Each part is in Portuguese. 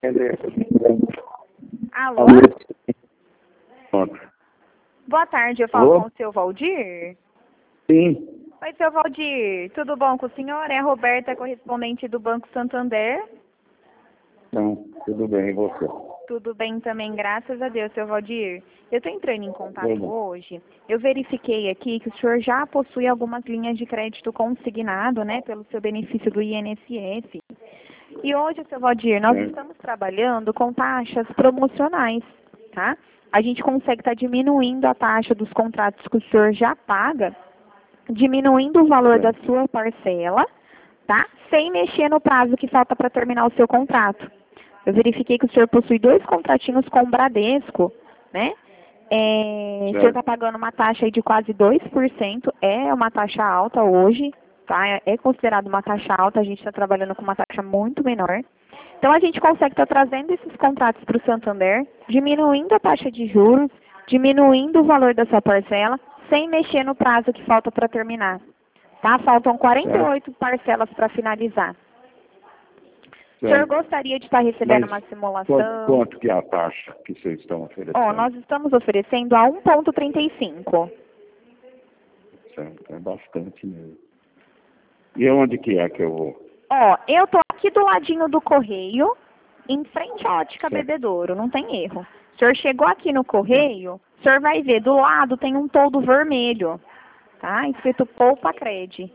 Alô? Boa tarde, eu falo com o seu Valdir? Sim. Oi, seu Valdir, tudo bom com o senhor? É a Roberta, correspondente do Banco Santander. Não, tudo bem, e você? Tudo bem também, graças a Deus, seu Valdir. Eu estou entrando em contato hoje. Eu verifiquei aqui que o senhor já possui algumas linhas de crédito consignado, né, pelo seu benefício do INSS. E hoje, seu Valdir, nós estamos trabalhando com taxas promocionais, tá? A gente consegue estar diminuindo a taxa dos contratos que o senhor já paga, diminuindo o valor da sua parcela, tá? Sem mexer no prazo que falta para terminar o seu contrato. Eu verifiquei que o senhor possui 2 contratinhos com o Bradesco, né? O senhor está pagando uma taxa aí de quase 2%, é uma taxa alta hoje, tá? É considerado uma taxa alta, a gente está trabalhando com uma taxa muito menor. Então, a gente consegue estar trazendo esses contratos para o Santander, diminuindo a taxa de juros, diminuindo o valor da sua parcela, sem mexer no prazo que falta para terminar. Tá? Faltam 48 parcelas para finalizar. O senhor gostaria de estar recebendo uma simulação? Quanto que é a taxa que vocês estão oferecendo? Nós estamos oferecendo a 1,35. Certo, é bastante mesmo. E onde que é que eu vou? Eu tô aqui do ladinho do Correio, em frente à Ótica Bebedouro, não tem erro. O senhor chegou aqui no Correio, o senhor vai ver, do lado tem um toldo vermelho, tá? Escrito Poupa Cred.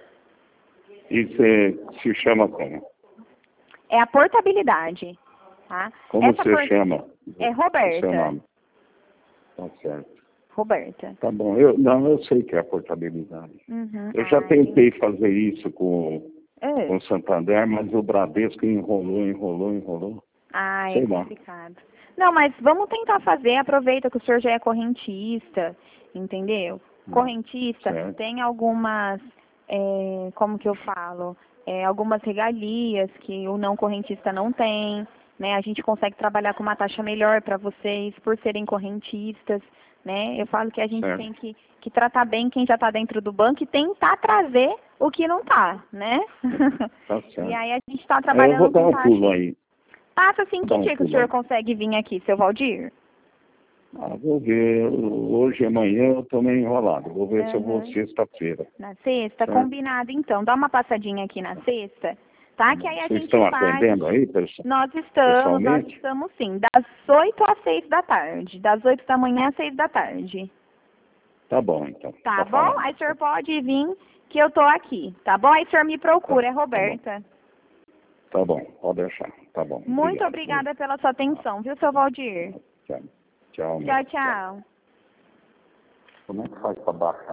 E você se chama como? É a portabilidade, tá? Como você chama? É Roberta. Seu nome. Tá certo. Roberta. Tá bom, eu sei que é a portabilidade. Eu já tentei fazer isso com o Santander, mas o Bradesco enrolou. É complicado. Não, mas vamos tentar fazer, aproveita que o senhor já é correntista, entendeu? Correntista tem algumas, como que eu falo, algumas regalias que o não correntista não tem, né? A gente consegue trabalhar com uma taxa melhor para vocês por serem correntistas, né? Eu falo que a gente tem que tratar bem quem já está dentro do banco e tentar trazer o que não está, né? Tá certo. E aí a gente está trabalhando eu vou dar com um taxa. pulo aí. Passa assim, que dia que o senhor consegue vir aqui, seu Valdir? Vou ver, hoje e amanhã eu tô meio enrolado. Vou ver se eu vou sexta-feira. Na sexta? Combinado, então. Dá uma passadinha aqui na sexta, tá? Que aí a Vocês gente estão faz... atendendo aí, pessoal? Nós Pessoalmente? estamos sim, das 8 às 6 da tarde. Das 8 da manhã às 6 da tarde. Tá bom, então. Tá bom? Aí o senhor pode vir, que eu tô aqui, tá bom? Aí o senhor me procura, é Roberta. Tá bom, pode deixar. Tá bom. Muito obrigada pela sua atenção, viu, seu Valdir? Tchau. Tchau. Tchau. Como é que faz para baixar?